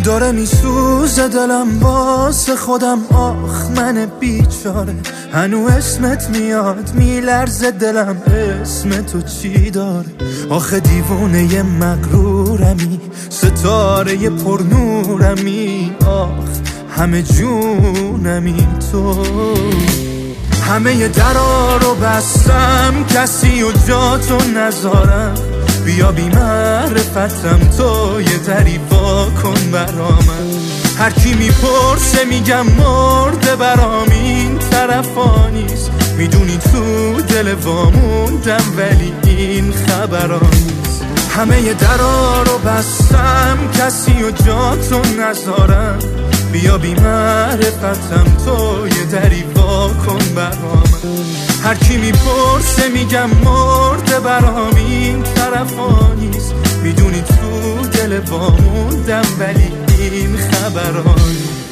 داره میسوزه دلم واسه خودم، آخ من بیچاره. هنو اسمت میاد میلرزه دلم، اسم تو چی داره؟ آخه دیوونه ی مغرورمی، ستاره پرنورمی، آخ همه جونمی تو. همه ی درا رو بستم، کسی و جاتو نذارم. بیا بی معرفتم تو یه دری وا کن برامن. هر کی میپرسه میگم مرده برام، این طرفا نیست. میدونی تو دل واموندم ولی این خبرا نیست. همه ی درا رو بستم، کسی و جاتو نذارم. بیا بی معرفتم تو یه دری وا کن برامن. هر کی میپرسه میگم مرده برام، این طرفا نیست. میدونی تو دل واموندم ولی این خبرا نیست.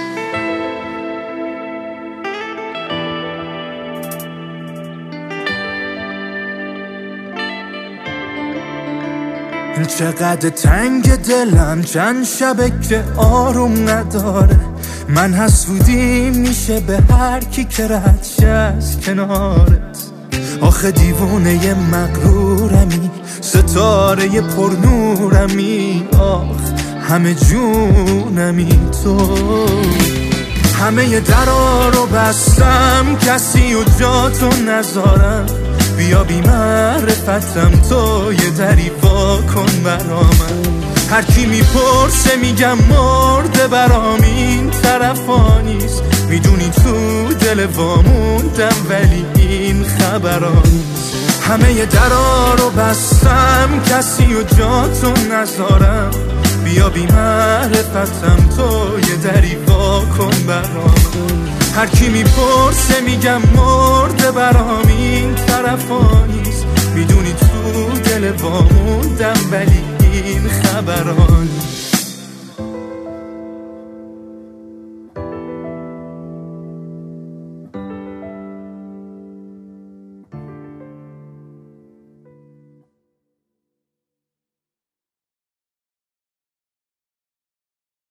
چقدر تنگ دلم، چند شبه که آروم نداره. من حسودیم میشه به هر کی که رد شه از کنارت. آخه دیوونه ی مغرورمی، ستاره پرنورمی، آخ همه جونمی تو. همه ی درا رو بستم، کسی و جاتو نذارم. بیا بی معرفتم تو یه دری وا کن برامن. هر کی میپرسه میگم مرده برام، این طرفا نیست. میدونی تو دل واموندم ولی این خبرا نیست. همه ی درا رو بستم، کسی و جاتو نذارم. بیا بی معرفتم تو یه دری وا کن برامن. هر کی میپرسه میگم مرده برام، این طرفا نیست. میدونی تو دل واموندم ولی این خبرا نیست.